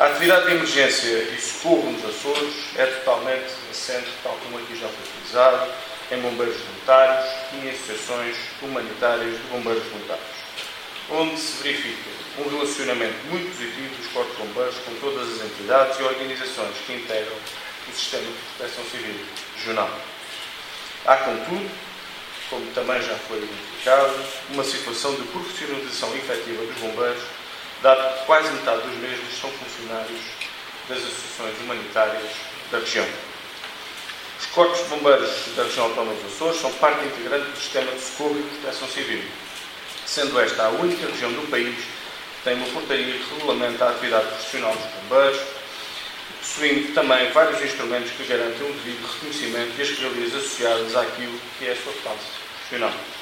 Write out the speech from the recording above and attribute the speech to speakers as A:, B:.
A: A atividade de emergência e socorro nos Açores é totalmente assente, tal como aqui já foi utilizado, em bombeiros voluntários e em associações humanitárias de bombeiros voluntários, onde se verifica um relacionamento muito positivo dos corpos de bombeiros com todas as entidades e organizações que integram o sistema de proteção civil regional. Há, contudo, como também já foi identificado, uma situação de profissionalização efetiva dos bombeiros, dado que quase metade dos mesmos são funcionários das associações humanitárias da região. Os corpos de bombeiros da região autónoma dos Açores são parte integrante do sistema de socorro e proteção civil, sendo esta a única região do país que tem uma portaria que regulamenta a atividade profissional dos bombeiros, possuindo também vários instrumentos que garantem o devido reconhecimento e as regalias associadas àquilo que é a sua classe profissional.